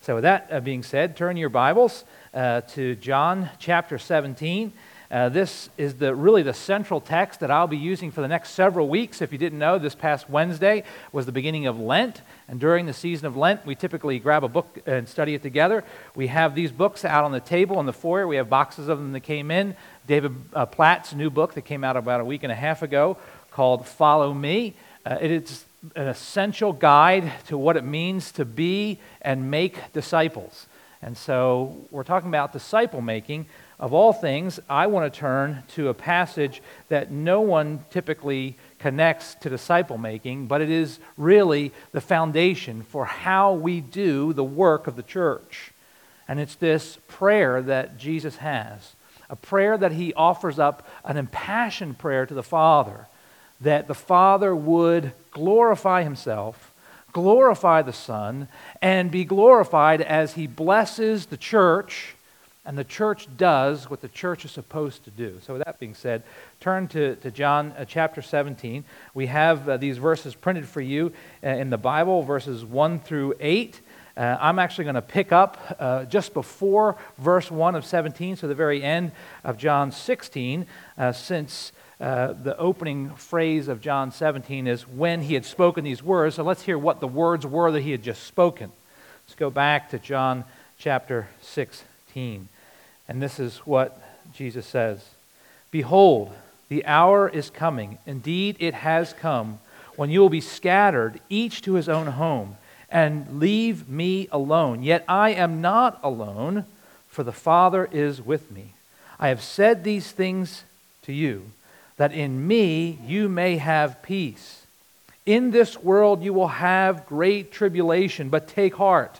So with that being said, turn your Bibles to John chapter 17. This is really the central text that I'll be using for the next several weeks. If you didn't know, this past Wednesday was the beginning of Lent, and during the season of Lent, we typically grab a book and study it together. We have these books out on the table in the foyer. We have boxes of them that came in. David Platt's new book that came out about a week and a half ago called Follow Me. It is an essential guide to what it means to be and make disciples. And so we're talking about disciple making. Of all things, I want to turn to a passage that no one typically connects to disciple making, but it is really the foundation for how we do the work of the church. And it's this prayer that Jesus has, a prayer that he offers up, an impassioned prayer to the Father, that the Father would glorify himself, glorify the Son, and be glorified as he blesses the church, and the church does what the church is supposed to do. So with that being said, turn to John chapter 17. We have these verses printed for you in the Bible, verses 1 through 8. I'm actually going to pick up just before verse 1 of 17, so the very end of John 16, since the opening phrase of John 17 is when he had spoken these words. So let's hear what the words were that he had just spoken. Let's go back to John chapter 16. And this is what Jesus says. Behold, the hour is coming. Indeed, it has come, when you will be scattered, each to his own home, and leave me alone. Yet I am not alone, for the Father is with me. I have said these things to you, that in me you may have peace. In this world you will have great tribulation, but take heart.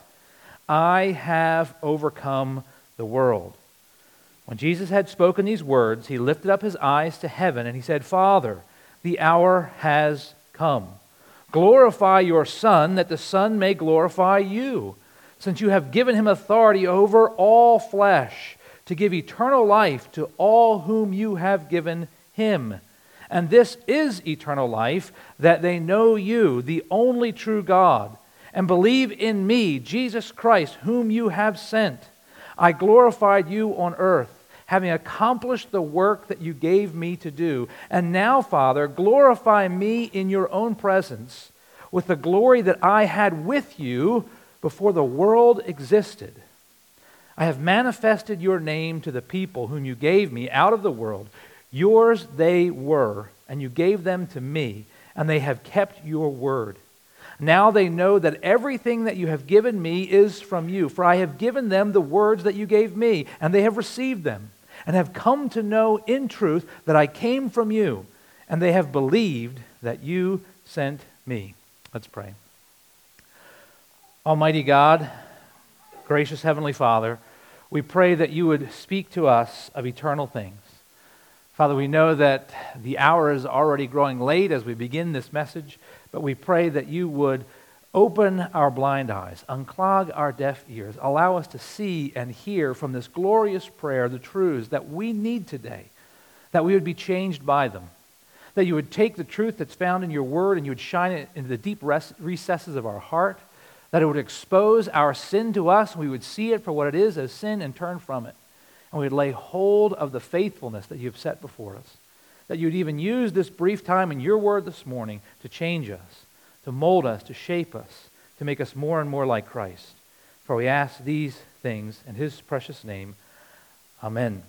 I have overcome the world. When Jesus had spoken these words, he lifted up his eyes to heaven, and he said, Father, the hour has come. Glorify your Son, that the Son may glorify you, since you have given him authority over all flesh, to give eternal life to all whom you have given him. And this is eternal life, that they know you, the only true God, and believe in me, Jesus Christ, whom you have sent. I glorified you on earth, having accomplished the work that you gave me to do. And now, Father, glorify me in your own presence, with the glory that I had with you before the world existed. I have manifested your name to the people whom you gave me out of the world. Yours they were, and you gave them to me, and they have kept your word. Now they know that everything that you have given me is from you, for I have given them the words that you gave me, and they have received them, and have come to know in truth that I came from you, and they have believed that you sent me. Let's pray. Almighty God, gracious Heavenly Father, we pray that you would speak to us of eternal things. Father, we know that the hour is already growing late as we begin this message, but we pray that you would open our blind eyes, unclog our deaf ears, allow us to see and hear from this glorious prayer the truths that we need today, that we would be changed by them, that you would take the truth that's found in your word and you would shine it into the deep recesses of our heart, that it would expose our sin to us and we would see it for what it is as sin and turn from it. And we'd lay hold of the faithfulness that you've set before us. That you'd even use this brief time in your word this morning to change us, to mold us, to shape us, to make us more and more like Christ. For we ask these things in his precious name. Amen.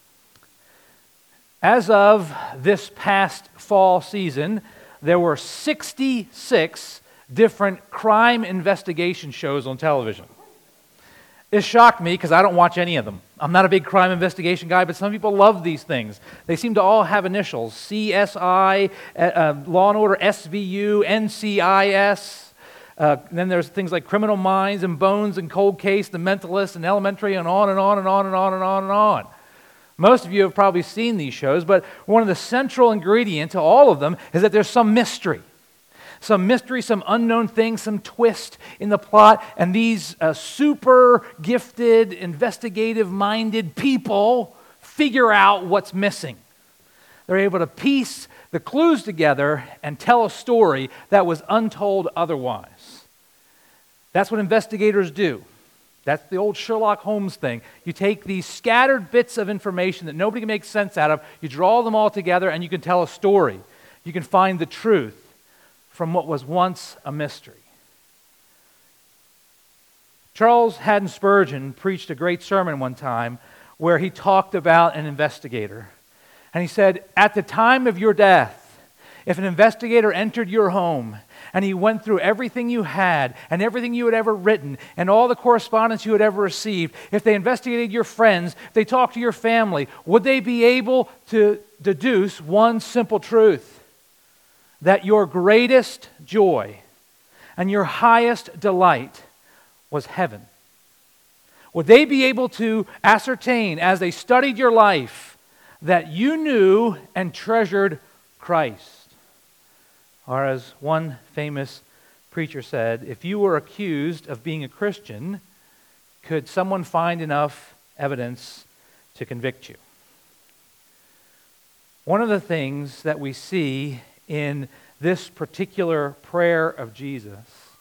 As of this past fall season, there were 66 different crime investigation shows on television. It shocked me because I don't watch any of them. I'm not a big crime investigation guy, but some people love these things. They seem to all have initials: CSI, Law and Order, SVU, NCIS. Then there's things like Criminal Minds and Bones and Cold Case, The Mentalist and Elementary, and on and on and on and on and on and on. Most of you have probably seen these shows, but one of the central ingredients to all of them is that there's some mystery. Some mystery, some unknown thing, some twist in the plot, and these super gifted, investigative-minded people figure out what's missing. They're able to piece the clues together and tell a story that was untold otherwise. That's what investigators do. That's the old Sherlock Holmes thing. You take these scattered bits of information that nobody can make sense out of, you draw them all together, and you can tell a story. You can find the truth from what was once a mystery. Charles Haddon Spurgeon preached a great sermon one time where he talked about an investigator. And he said, at the time of your death, if an investigator entered your home and he went through everything you had and everything you had ever written and all the correspondence you had ever received, if they investigated your friends, if they talked to your family, would they be able to deduce one simple truth? That your greatest joy and your highest delight was heaven? Would they be able to ascertain as they studied your life that you knew and treasured Christ? Or as one famous preacher said, if you were accused of being a Christian, could someone find enough evidence to convict you? One of the things that we see in this particular prayer of Jesus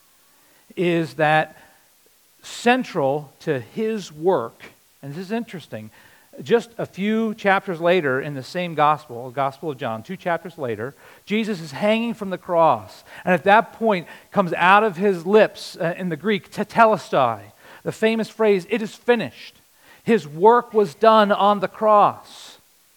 is that central to his work, and this is interesting, just a few chapters later in the same gospel, the Gospel of John, 2 chapters later, Jesus is hanging from the cross. And at that point comes out of his lips, in the Greek, tetelestai, the famous phrase, it is finished. His work was done on the cross.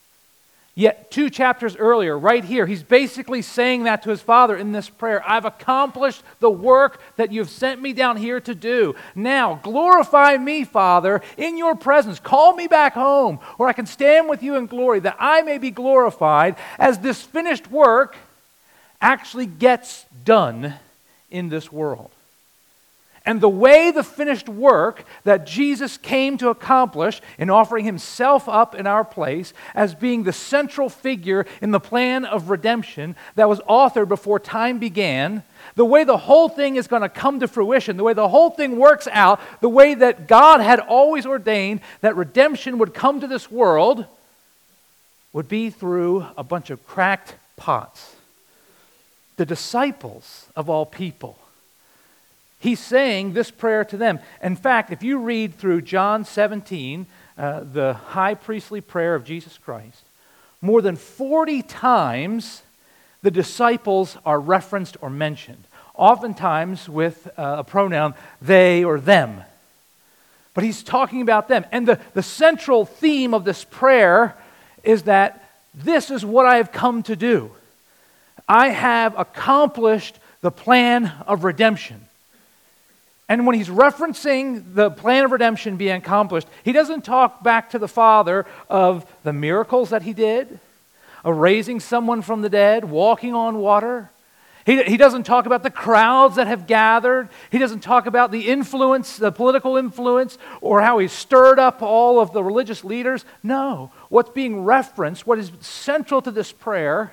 Yet 2 chapters earlier, right here, he's basically saying that to his Father in this prayer. I've accomplished the work that you've sent me down here to do. Now, glorify me, Father, in your presence. Call me back home, where I can stand with you in glory, that I may be glorified as this finished work actually gets done in this world. And the way the finished work that Jesus came to accomplish in offering himself up in our place as being the central figure in the plan of redemption that was authored before time began, the way the whole thing is going to come to fruition, the way the whole thing works out, the way that God had always ordained that redemption would come to this world would be through a bunch of cracked pots. The disciples of all people. He's saying this prayer to them. In fact, if you read through John 17, the high priestly prayer of Jesus Christ, more than 40 times the disciples are referenced or mentioned, oftentimes with a pronoun they or them. But he's talking about them. And the central theme of this prayer is that this is what I have come to do. I have accomplished the plan of redemption. And when he's referencing the plan of redemption being accomplished, he doesn't talk back to the Father of the miracles that he did, of raising someone from the dead, walking on water. He doesn't talk about the crowds that have gathered. He doesn't talk about the influence, the political influence, or how he stirred up all of the religious leaders. No, what's being referenced, what is central to this prayer,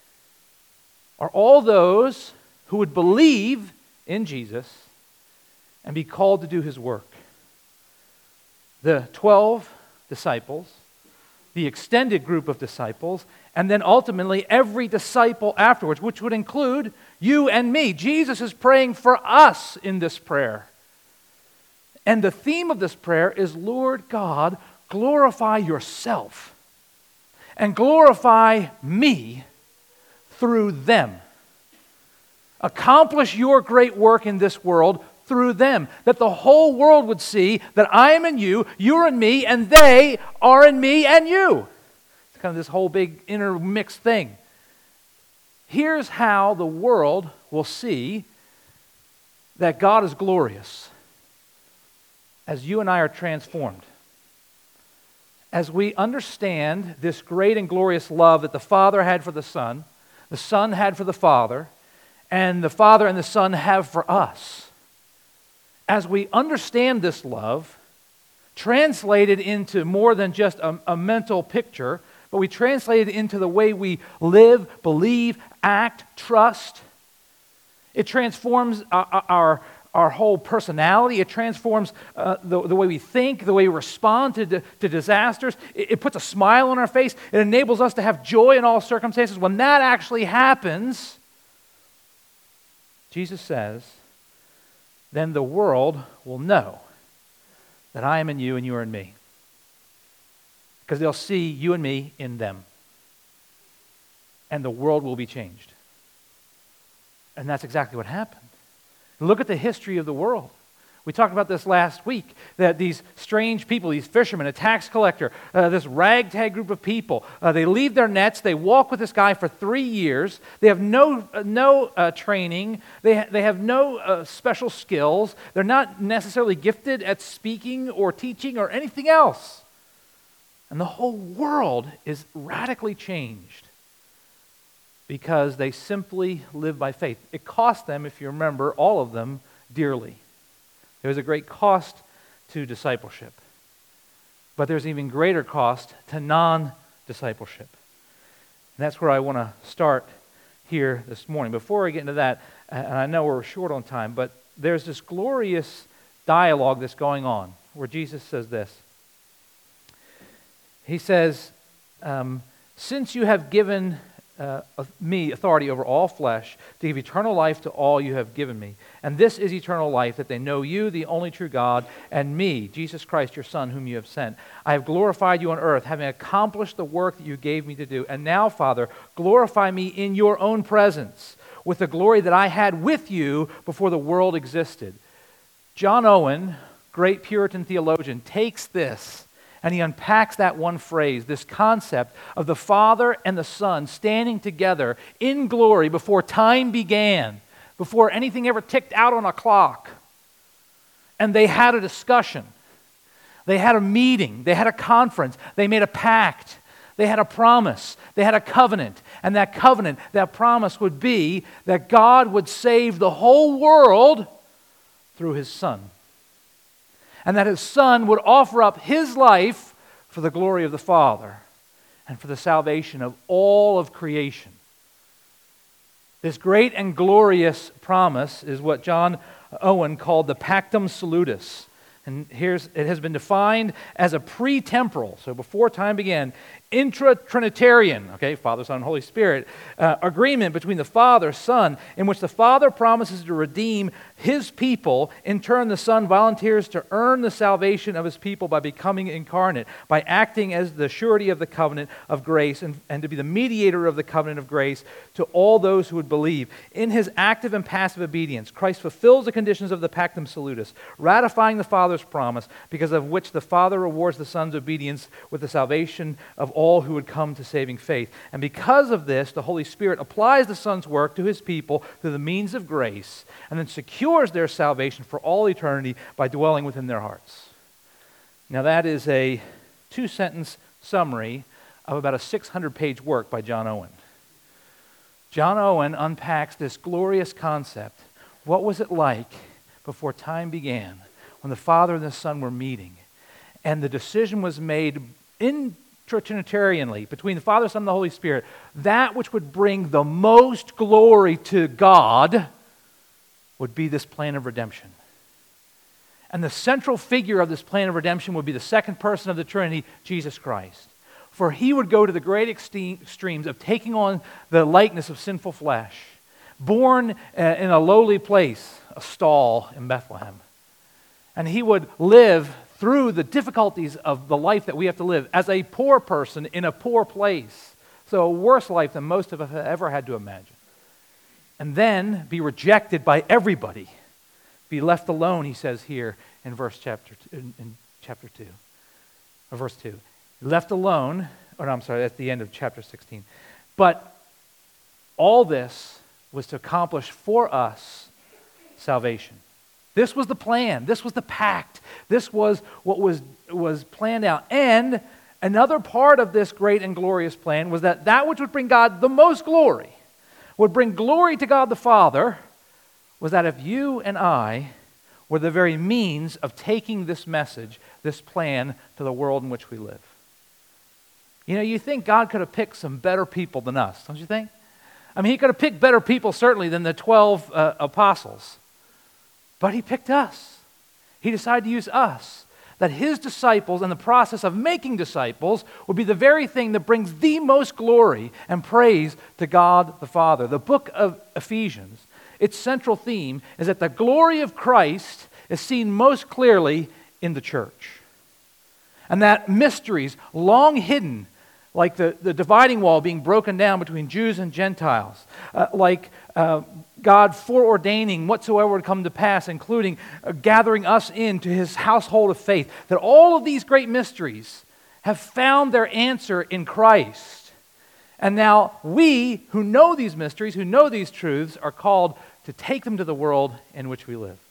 are all those who would believe in Jesus and be called to do his work. The 12 disciples, the extended group of disciples, and then ultimately every disciple afterwards, which would include you and me. Jesus is praying for us in this prayer. And the theme of this prayer is, Lord God, glorify yourself and glorify me through them. Accomplish your great work in this world through them, that the whole world would see that I am in you, you're in me, and they are in me and you. It's kind of this whole big intermixed thing. Here's how the world will see that God is glorious as you and I are transformed. As we understand this great and glorious love that the Father had for the Son had for the Father, and the Father and the Son have for us. As we understand this love, translated into more than just a mental picture, but we translate it into the way we live, believe, act, trust. It transforms our whole personality. It transforms the way we think, the way we respond to disasters. It puts a smile on our face. It enables us to have joy in all circumstances. When that actually happens, Jesus says, then the world will know that I am in you and you are in me. Because they'll see you and me in them. And the world will be changed. And that's exactly what happened. Look at the history of the world. We talked about this last week, that these strange people, these fishermen, a tax collector, this ragtag group of people, they leave their nets, they walk with this guy for 3 years, they have no training, they have no special skills, they're not necessarily gifted at speaking or teaching or anything else. And the whole world is radically changed because they simply live by faith. It cost them, if you remember, all of them, dearly. There was a great cost to discipleship. But there's even greater cost to non-discipleship. And that's where I want to start here this morning. Before I get into that, and I know we're short on time, but there's this glorious dialogue that's going on where Jesus says this. He says, since you have given me authority over all flesh to give eternal life to all you have given me. And this is eternal life, that they know you, the only true God, and me, Jesus Christ, your Son, whom you have sent. I have glorified you on earth, having accomplished the work that you gave me to do. And now, Father, glorify me in your own presence with the glory that I had with you before the world existed. John Owen, great Puritan theologian, takes this and he unpacks that one phrase, this concept of the Father and the Son standing together in glory before time began, before anything ever ticked out on a clock. And they had a discussion. They had a meeting. They had a conference. They made a pact. They had a promise. They had a covenant. And that covenant, that promise would be that God would save the whole world through His Son. And that His Son would offer up His life for the glory of the Father and for the salvation of all of creation. This great and glorious promise is what John Owen called the Pactum Salutis. And it has been defined as a pre-temporal, so before time began, intra-Trinitarian, Father, Son, and Holy Spirit, agreement between the Father, Son, in which the Father promises to redeem His people. In turn, the Son volunteers to earn the salvation of His people by becoming incarnate, by acting as the surety of the covenant of grace and to be the mediator of the covenant of grace to all those who would believe. In His active and passive obedience, Christ fulfills the conditions of the Pactum Salutis, ratifying the Father's promise, because of which the Father rewards the Son's obedience with the salvation of all who would come to saving faith. And because of this, the Holy Spirit applies the Son's work to His people through the means of grace, and then secures their salvation for all eternity by dwelling within their hearts. Now that is a 2-sentence summary of about a 600-page work by John Owen. John Owen unpacks this glorious concept. What was it like before time began, when the Father and the Son were meeting, and the decision was made intra-Trinitarianly between the Father, Son, and the Holy Spirit, that which would bring the most glory to God would be this plan of redemption. And the central figure of this plan of redemption would be the second person of the Trinity, Jesus Christ. For He would go to the great extremes of taking on the likeness of sinful flesh, born in a lowly place, a stall in Bethlehem. And He would live through the difficulties of the life that we have to live as a poor person in a poor place. So a worse life than most of us have ever had to imagine. And then be rejected by everybody. Be left alone, He says here in chapter 2. Or verse 2. Left alone, at the end of chapter 16. But all this was to accomplish for us salvation. This was the plan. This was the pact. This was what was planned out. And another part of this great and glorious plan was that which would bring God the most glory, would bring glory to God the Father, was that if you and I were the very means of taking this message, this plan, to the world in which we live. You think God could have picked some better people than us, don't you think? I mean, He could have picked better people, certainly, than the 12 apostles. But He picked us. He decided to use us. That His disciples and the process of making disciples would be the very thing that brings the most glory and praise to God the Father. The book of Ephesians, its central theme is that the glory of Christ is seen most clearly in the church. And that mysteries long hidden, like the dividing wall being broken down between Jews and Gentiles, God foreordaining whatsoever would come to pass, including gathering us into his household of faith, that all of these great mysteries have found their answer in Christ. And now we who know these mysteries, who know these truths, are called to take them to the world in which we live.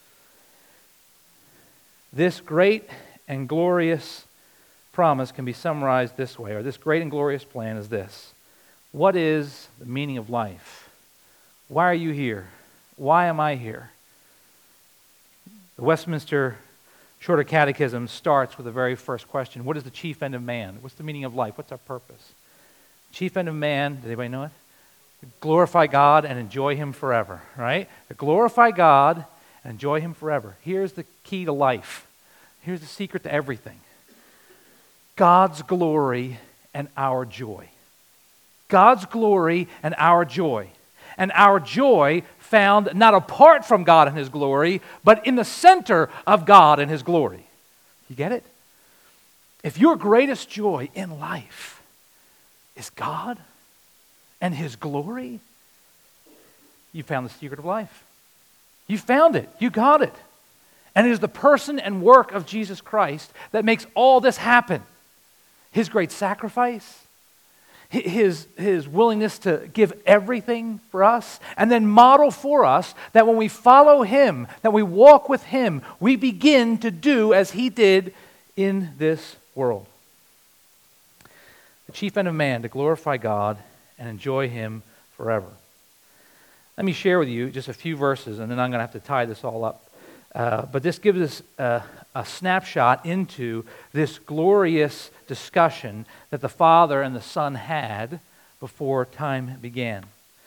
This great and glorious promise can be summarized this way, or this great and glorious plan is this. What is the meaning of life? Why are you here? Why am I here? The Westminster Shorter Catechism starts with the very first question. What is the chief end of man? What's the meaning of life? What's our purpose? Chief end of man, does anybody know it? Glorify God and enjoy him forever, right? To glorify God and enjoy him forever. Here's the key to life. Here's the secret to everything. God's glory and our joy. God's glory and our joy. And our joy found not apart from God and his glory, but in the center of God and his glory. You get it? If your greatest joy in life is God and his glory, you found the secret of life. You found it. You got it. And it is the person and work of Jesus Christ that makes all this happen. His great sacrifice, his willingness to give everything for us, and then model for us that when we follow him, that we walk with him, we begin to do as he did in this world. The chief end of man, to glorify God and enjoy him forever. Let me share with you just a few verses, and then I'm going to have to tie this all up. But this gives us a snapshot into this glorious discussion that the Father and the Son had before time began.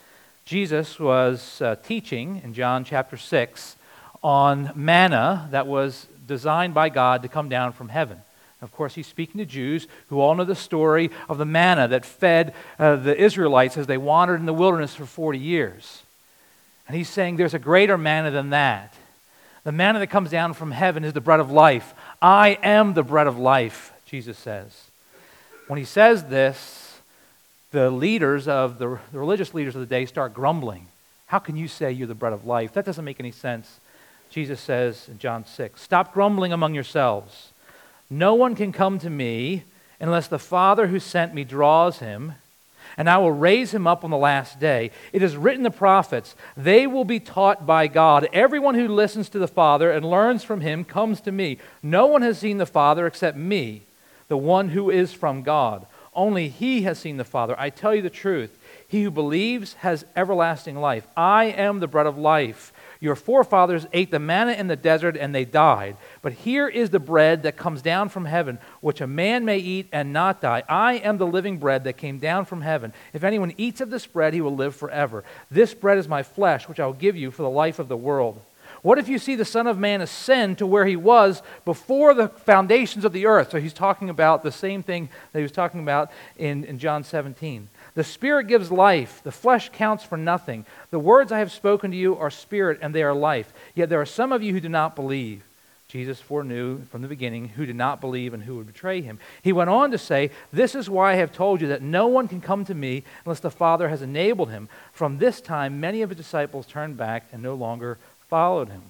Jesus was teaching in John chapter 6 on manna that was designed by God to come down from heaven. Of course, he's speaking to Jews who all know the story of the manna that fed the Israelites as they wandered in the wilderness for 40 years. And he's saying there's a greater manna than that. The manna that comes down from heaven is the bread of life. I am the bread of life, Jesus says. When he says this, the religious leaders of the day start grumbling. How can you say you're the bread of life? That doesn't make any sense. Jesus says in John 6, stop grumbling among yourselves. No one can come to me unless the Father who sent me draws him, and I will raise him up on the last day. It is written in the prophets, they will be taught by God. Everyone who listens to the Father and learns from him comes to me. No one has seen the Father except me, the one who is from God. Only he has seen the Father. I tell you the truth. He who believes has everlasting life. I am the bread of life. Your forefathers ate the manna in the desert and they died. But here is the bread that comes down from heaven, which a man may eat and not die. I am the living bread that came down from heaven. If anyone eats of this bread, he will live forever. This bread is my flesh, which I will give you for the life of the world. What if you see the Son of Man ascend to where he was before the foundations of the earth? So he's talking about the same thing that he was talking about in John 17. The Spirit gives life. The flesh counts for nothing. The words I have spoken to you are spirit and they are life. Yet there are some of you who do not believe. Jesus foreknew from the beginning who did not believe and who would betray him. He went on to say, this is why I have told you that no one can come to me unless the Father has enabled him. From this time, many of his disciples turned back and no longer followed him.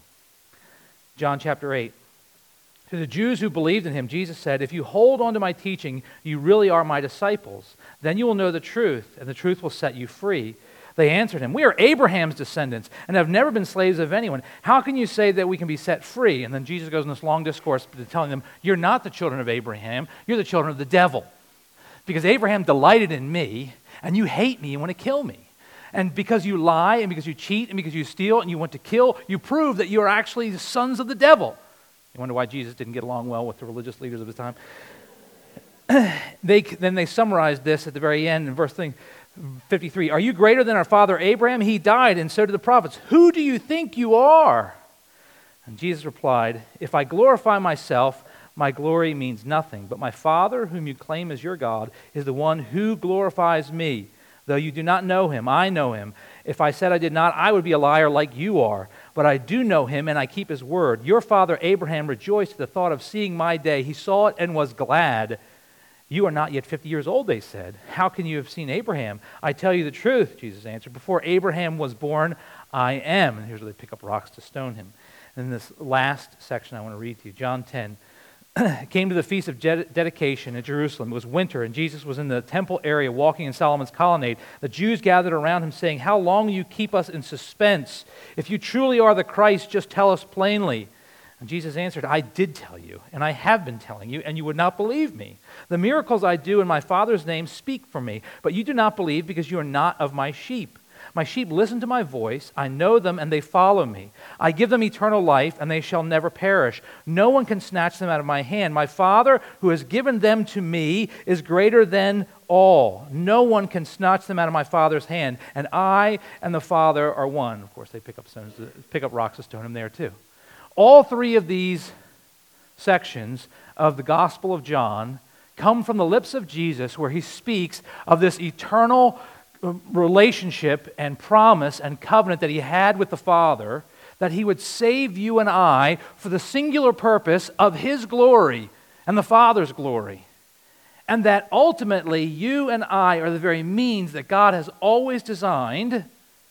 John chapter 8. To the Jews who believed in him, Jesus said, if you hold on to my teaching, you really are my disciples. Then you will know the truth, and the truth will set you free. They answered him, we are Abraham's descendants and have never been slaves of anyone. How can you say that we can be set free? And then Jesus goes in this long discourse telling them, you're not the children of Abraham, you're the children of the devil. Because Abraham delighted in me, and you hate me and want to kill me. And because you lie, and because you cheat, and because you steal, and you want to kill, you prove that you are actually the sons of the devil. You wonder why Jesus didn't get along well with the religious leaders of his time. Then they summarized this at the very end in verse 53. Are you greater than our father Abraham? He died, and so did the prophets. Who do you think you are? And Jesus replied, if I glorify myself, my glory means nothing. But my Father, whom you claim as your God, is the one who glorifies me. Though you do not know him, I know him. If I said I did not, I would be a liar like you are. But but I do know him, and I keep his word. Your father Abraham rejoiced at the thought of seeing my day. He saw it and was glad. You are not yet 50 years old, they said. How can you have seen Abraham? I tell you the truth, Jesus answered. Before Abraham was born, I am. And here's where they pick up rocks to stone him. And this last section I want to read to you, John 10. Came to the Feast of Dedication in Jerusalem. It was winter, and Jesus was in the temple area walking in Solomon's colonnade. The Jews gathered around him, saying, How long will you keep us in suspense? If you truly are the Christ, just tell us plainly. And Jesus answered, I did tell you, and I have been telling you, and you would not believe me. The miracles I do in my Father's name speak for me, but you do not believe because you are not of my sheep. My sheep listen to my voice. I know them, and they follow me. I give them eternal life, and they shall never perish. No one can snatch them out of my hand. My Father, who has given them to me, is greater than all. No one can snatch them out of my Father's hand, and I and the Father are one. Of course, they pick up rocks to stone him there too. All three of these sections of the Gospel of John come from the lips of Jesus, where he speaks of this eternal relationship and promise and covenant that he had with the Father, that he would save you and I for the singular purpose of his glory and the Father's glory. And that ultimately you and I are the very means that God has always designed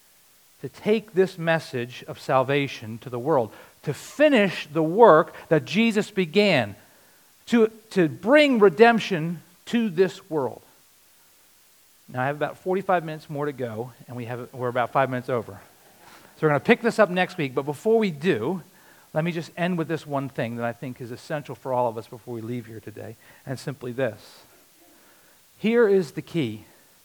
to take this message of salvation to the world, to finish the work that Jesus began, to bring redemption to this world. Now, I have about 45 minutes more to go, and we're about 5 minutes over. So we're going to pick this up next week, but before we do, let me just end with this one thing that I think is essential for all of us before we leave here today, and it's simply this. Here is the key.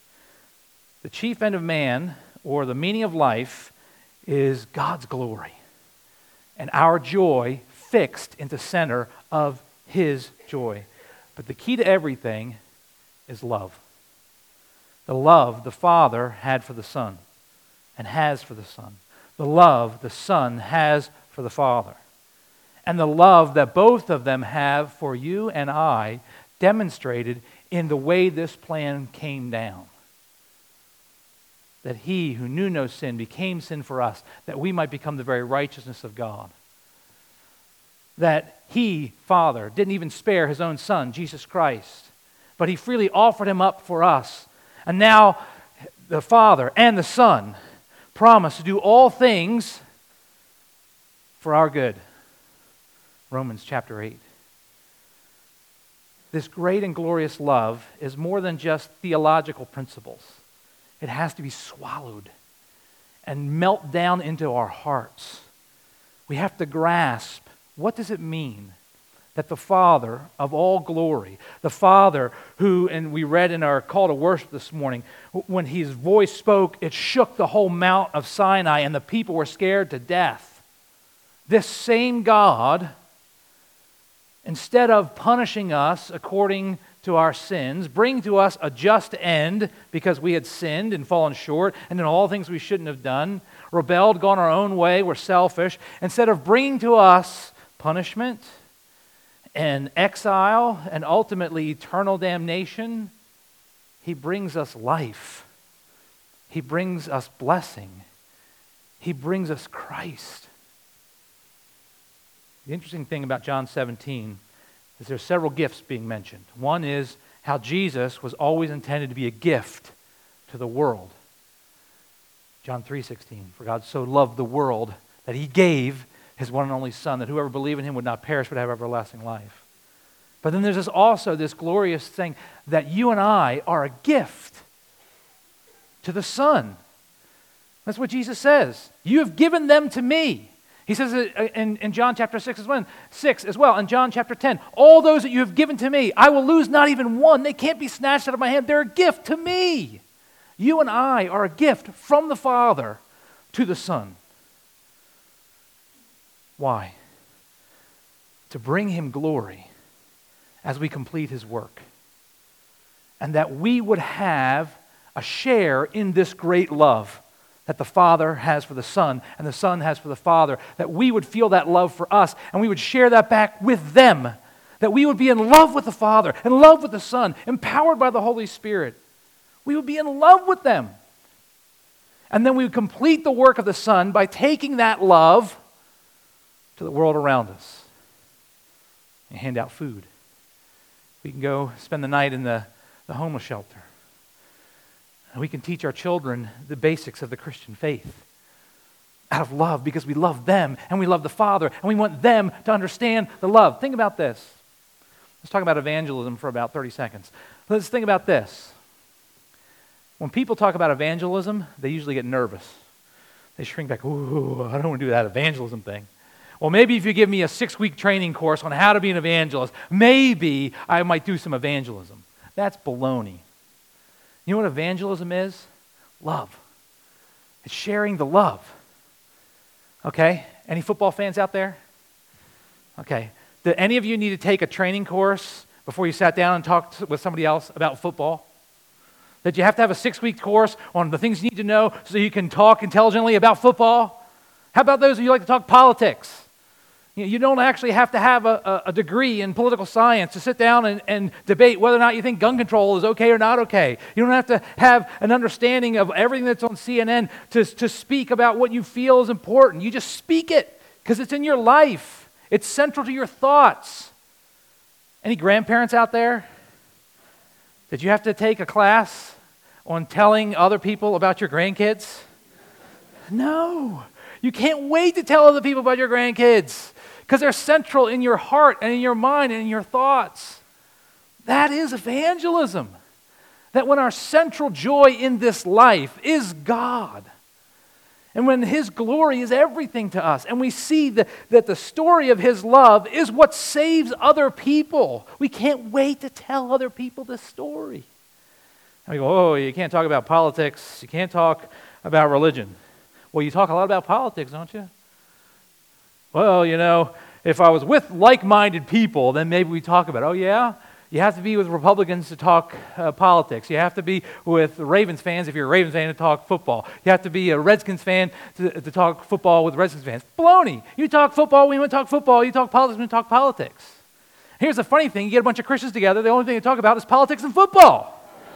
The chief end of man, or the meaning of life, is God's glory, and our joy fixed into center of his joy. But the key to everything is love. The love the Father had for the Son and has for the Son. The love the Son has for the Father. And the love that both of them have for you and I demonstrated in the way this plan came down. That he who knew no sin became sin for us, that we might become the very righteousness of God. That he, Father, didn't even spare his own Son, Jesus Christ, but he freely offered him up for us. And now the Father and the Son promise to do all things for our good. Romans chapter 8. This great and glorious love is more than just theological principles. It has to be swallowed and melt down into our hearts. We have to grasp, what does it mean that the Father of all glory, the Father who, and we read in our call to worship this morning, when his voice spoke, it shook the whole Mount of Sinai and the people were scared to death. This same God, instead of punishing us according to our sins, bring to us a just end because we had sinned and fallen short and done all things we shouldn't have done, rebelled, gone our own way, we're selfish. Instead of bringing to us punishment and exile and ultimately eternal damnation, he brings us life. He brings us blessing. He brings us Christ. The interesting thing about John 17 is there's several gifts being mentioned. One is how Jesus was always intended to be a gift to the world. John 3:16, for God so loved the world that he gave his one and only Son, that whoever believed in him would not perish but have everlasting life. But then there's also this glorious thing that you and I are a gift to the Son. That's what Jesus says. You have given them to me. He says it in John chapter 6 as well, in John chapter 10, all those that you have given to me, I will lose not even one. They can't be snatched out of my hand. They're a gift to me. You and I are a gift from the Father to the Son. Why? To bring him glory as we complete his work. And that we would have a share in this great love that the Father has for the Son and the Son has for the Father. That we would feel that love for us and we would share that back with them. That we would be in love with the Father, in love with the Son, empowered by the Holy Spirit. We would be in love with them. And then we complete the work of the Son by taking that love to the world around us. And hand out food. We can go spend the night in the homeless shelter. And we can teach our children the basics of the Christian faith out of love, because we love them and we love the Father and we want them to understand the love. Think about this. Let's talk about evangelism for about 30 seconds. Let's think about this. When people talk about evangelism, they usually get nervous. They shrink back. Ooh, I don't want to do that evangelism thing. Well, maybe if you give me a 6-week training course on how to be an evangelist, maybe I might do some evangelism. That's baloney. You know what evangelism is? Love. It's sharing the love. Okay? Any football fans out there? Okay. Did any of you need to take a training course before you sat down and talked with somebody else about football? Did you have to have a 6-week course on the things you need to know so you can talk intelligently about football? How about those of you who like to talk politics? You don't actually have to have a degree in political science to sit down and debate whether or not you think gun control is okay or not okay. You don't have to have an understanding of everything that's on CNN to speak about what you feel is important. You just speak it because it's in your life. It's central to your thoughts. Any grandparents out there? Did you have to take a class on telling other people about your grandkids? No. You can't wait to tell other people about your grandkids because they're central in your heart and in your mind and in your thoughts. That is evangelism. That when our central joy in this life is God, and when His glory is everything to us, and we see that the story of His love is what saves other people, we can't wait to tell other people this story. And we go, oh, you can't talk about politics, you can't talk about religion. Well, you talk a lot about politics, don't you? Well, if I was with like-minded people, then maybe we talk about it. Oh, yeah? You have to be with Republicans to talk politics. You have to be with Ravens fans if you're a Ravens fan to talk football. You have to be a Redskins fan to talk football with Redskins fans. Baloney. You talk football, we want to talk football. You talk politics, we talk politics. Here's the funny thing. You get a bunch of Christians together, the only thing they talk about is politics and football.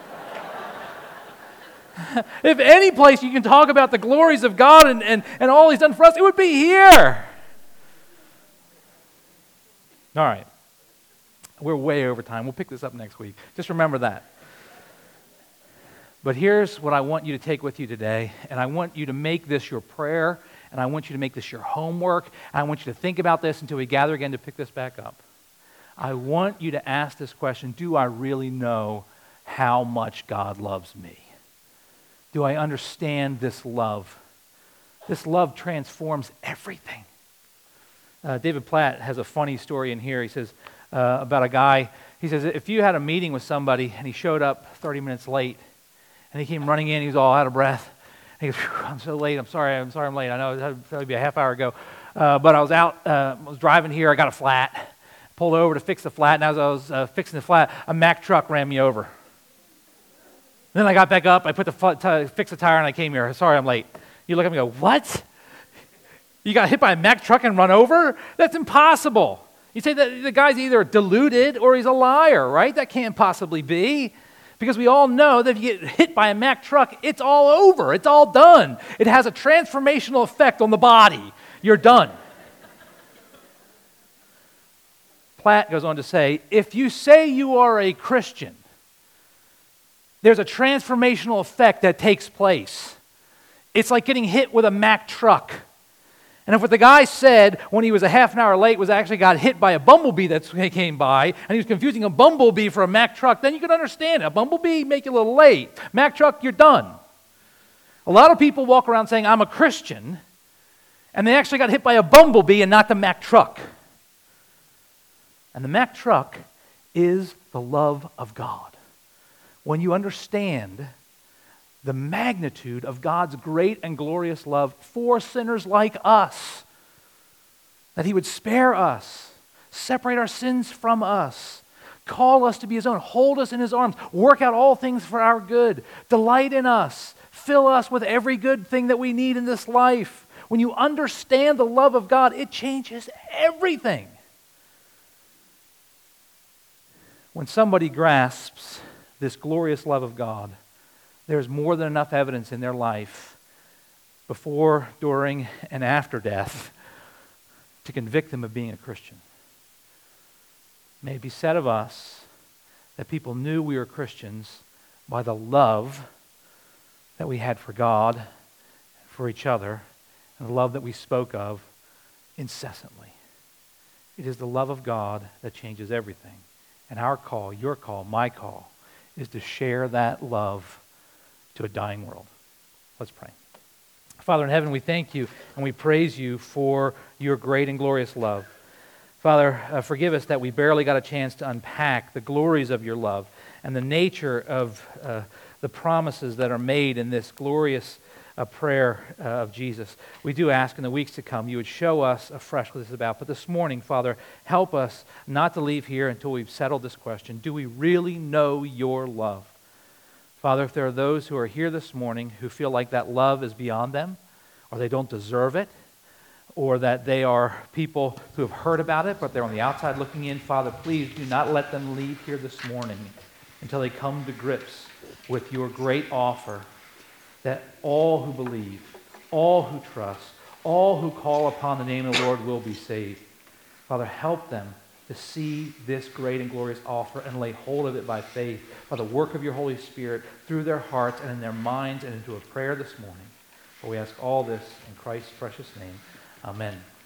If any place you can talk about the glories of God and all He's done for us, it would be here. All right. We're way over time. We'll pick this up next week. Just remember that. But here's what I want you to take with you today, and I want you to make this your prayer, and I want you to make this your homework, and I want you to think about this until we gather again to pick this back up. I want you to ask this question: do I really know how much God loves me? Do I understand this love? This love transforms everything. David Platt has a funny story in here. He says about a guy. He says, if you had a meeting with somebody and he showed up 30 minutes late and he came running in, he was all out of breath. And he goes, I'm so late. I'm sorry I'm late. I know it had to be a half hour ago. But I was out, I was driving here. I got a flat. Pulled over to fix the flat. And as I was fixing the flat, a Mack truck ran me over. Then I got back up, I fixed the tire, and I came here. Sorry, I'm late. You look at me and go, what? You got hit by a Mack truck and run over? That's impossible. You say that the guy's either deluded or he's a liar, right? That can't possibly be. Because we all know that if you get hit by a Mack truck, it's all over. It's all done. It has a transformational effect on the body. You're done. Platt goes on to say, if you say you are a Christian, there's a transformational effect that takes place. It's like getting hit with a Mack truck. And if what the guy said when he was a half an hour late was actually got hit by a bumblebee that came by, and he was confusing a bumblebee for a Mack truck, then you could understand it. A bumblebee make you a little late. Mack truck, you're done. A lot of people walk around saying, I'm a Christian, and they actually got hit by a bumblebee and not the Mack truck. And the Mack truck is the love of God. When you understand the magnitude of God's great and glorious love for sinners like us, that He would spare us, separate our sins from us, call us to be His own, hold us in His arms, work out all things for our good, delight in us, fill us with every good thing that we need in this life. When you understand the love of God, it changes everything. When somebody grasps this glorious love of God, there's more than enough evidence in their life before, during, and after death to convict them of being a Christian. May it be said of us that people knew we were Christians by the love that we had for God, for each other, and the love that we spoke of incessantly. It is the love of God that changes everything. And our call, your call, my call, is to share that love to a dying world. Let's pray. Father in heaven, we thank you and we praise you for your great and glorious love. Father, forgive us that we barely got a chance to unpack the glories of your love and the nature of the promises that are made in this glorious prayer of Jesus. We do ask in the weeks to come you would show us afresh what this is about. But this morning, Father, help us not to leave here until we've settled this question. Do we really know your love? Father, if there are those who are here this morning who feel like that love is beyond them, or they don't deserve it, or that they are people who have heard about it, but they're on the outside looking in, Father, please do not let them leave here this morning until they come to grips with your great offer that all who believe, all who trust, all who call upon the name of the Lord will be saved. Father, help them to see this great and glorious offer and lay hold of it by faith, by the work of your Holy Spirit, through their hearts and in their minds and into a prayer this morning. For we ask all this in Christ's precious name. Amen.